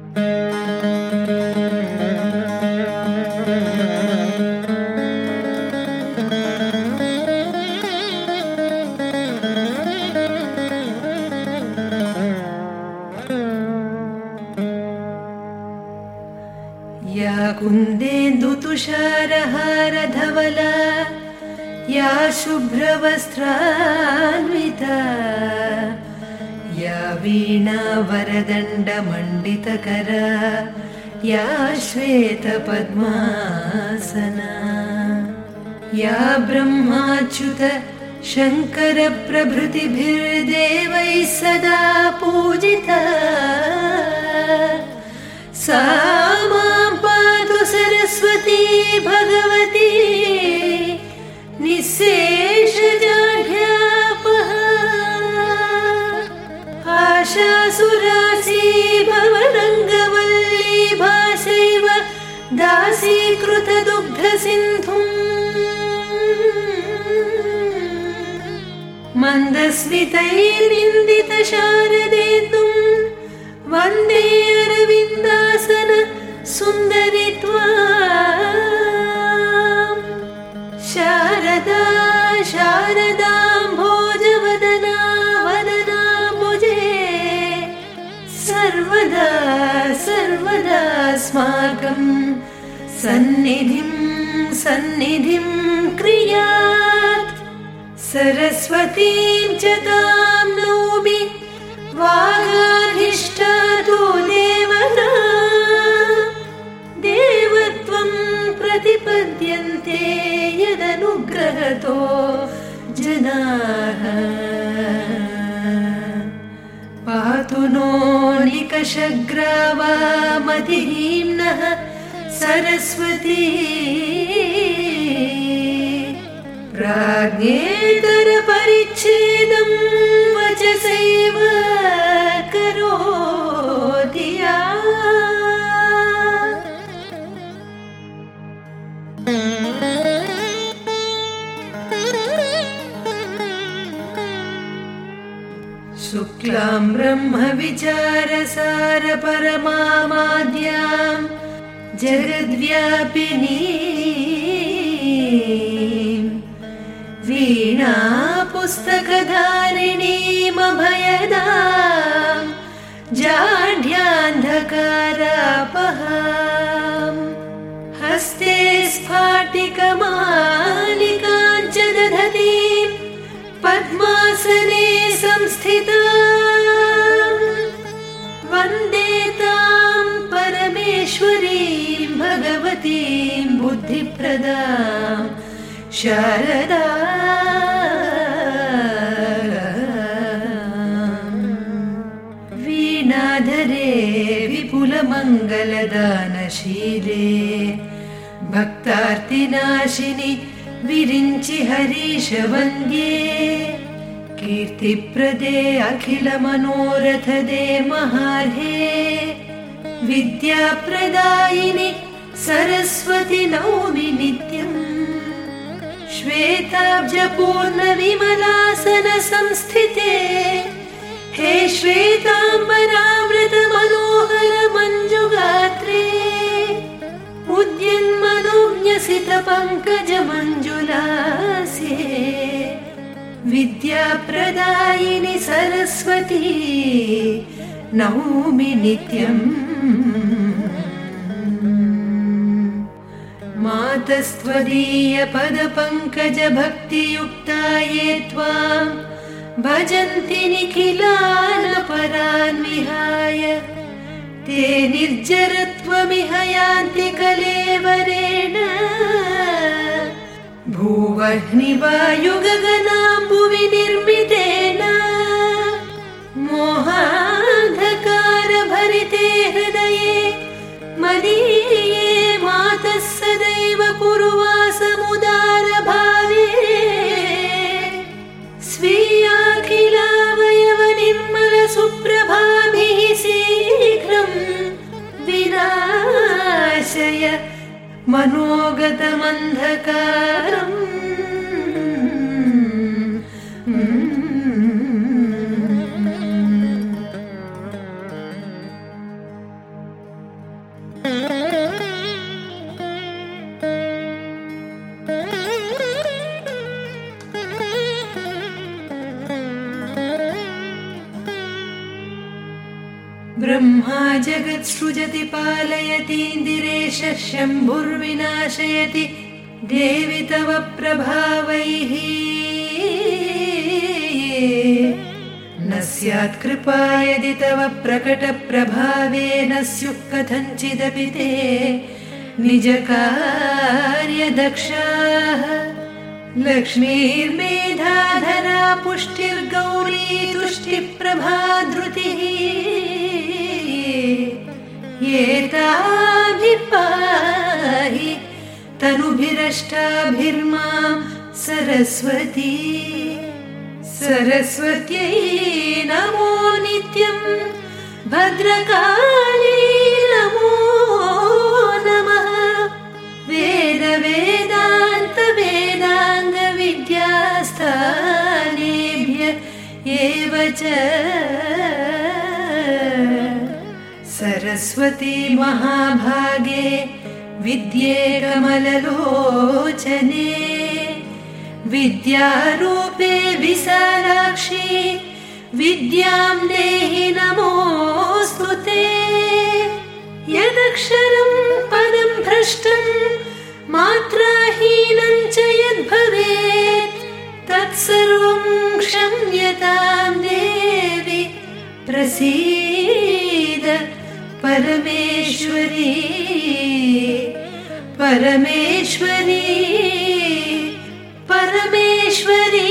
या कुन्देन्दुतुषारहारधवला या शुभ्रवस्त्रान्विता या वीणावरदण्डमण्डितकरा या श्वेतपद्मासना या ब्रह्माच्युत शङ्करप्रभृतिभिर्देवैः सदा पूजिता सा मां पातु सरस्वती भगवती निःशेषजाढ्यापहा आशासुरासी भवरङ्गवल्ली भासैव दासीकृतदुग्धसिन्धुम् मन्दस्मितैर्निन्दितशारदेन्दुं वन्दे अरविन्दासन सुन्दरित्वाम् शारदा शारदाम्भोजवदना वदनाम्बुजे सर्वदा सर्वदास्माकं सन्निधिं सन्निधिं क्रियात् सरस्वतीं च तां नौमि वागाधिष्ठातु देवता देवत्वं प्रतिपद्यन्ते यदनुग्रहतो जनाः पातु नो निकषग्रावामतिहीम्नः सरस्वती प्राज्ञेतरपरिच्छेदं वचसैव करोति या शुक्लां ब्रह्मविचारसारपरमामाद्यां जगद्व्यापिनीं वीणा पुस्तकधारिणीमभयदां जाढ्यान्धकारापहां हस्ते स्फाटिकमालिकां च दधतीं पद्मासने संस्थितां वन्दे तां परमेश्वरीं भगवतीं बुद्धिप्रदां शारदा वीणाधरे विपुलमङ्गलदानशीले भक्तार्तिनाशिनि विरिञ्चि हरीशवन्द्ये कीर्तिप्रदे अखिलमनोरथदे महार्हे विद्याप्रदायिनि सरस्वति नौमि नित्यम् श्वेताब्जपूर्णविमलासन संस्थिते हे श्वेताम्बरामृत मनोहर मञ्जुगात्रे उद्यन्मनोज्ञसित पङ्कज मञ्जुलास्ये विद्याप्रदायिनि सरस्वती नौमि नित्यम् मातस्त्वदीय पदपङ्कज भक्तियुक्ता ये त्वां भजन्ति निखिलान् विहाय ते निर्जरत्वमिह यान्ति कलेवरेण भूवह्निवायुगगनाम्बुवि निर्मितेन मोहान्धकारभरिते हृदये मदीये मातः सदैव कुरुवासमुदारभावे स्वीयाखिलावयव निर्मल सुप्रभाभिः शीघ्रं विनाशय मनोगतमन्धकारम् ब्रह्मा जगत्सृजति पालयतीन्दिरेशः शम्भुर्विनाशयति देवि तव प्रभावैः न स्यात् कृपा यदि तव प्रकटप्रभावेन स्युः कथञ्चिदपि ते निजकार्यदक्षाः लक्ष्मीर्मेधाधरा पुष्टिर्गौरी तुष्टिप्रभा धृतिः एताभिर्पाहि तनुभिरष्टाभिर्मां सरस्वती सरस्वत्यै नमो नित्यं भद्रकाली नमो नमः वेदान्तवेदाङ्गविद्यास्थानेभ्य एव च सरस्वती महाभागे विद्ये कमललोचने विद्यारूपे विशालाक्षी विद्यां देहि नमोऽस्तु ते यदक्षरं पदं भ्रष्टं मात्राहीनं च यद्भवेत् तत्सर्वं क्षम्यतां देवि प्रसीद परमेश्वरी परमेश्वरी परमेश्वरी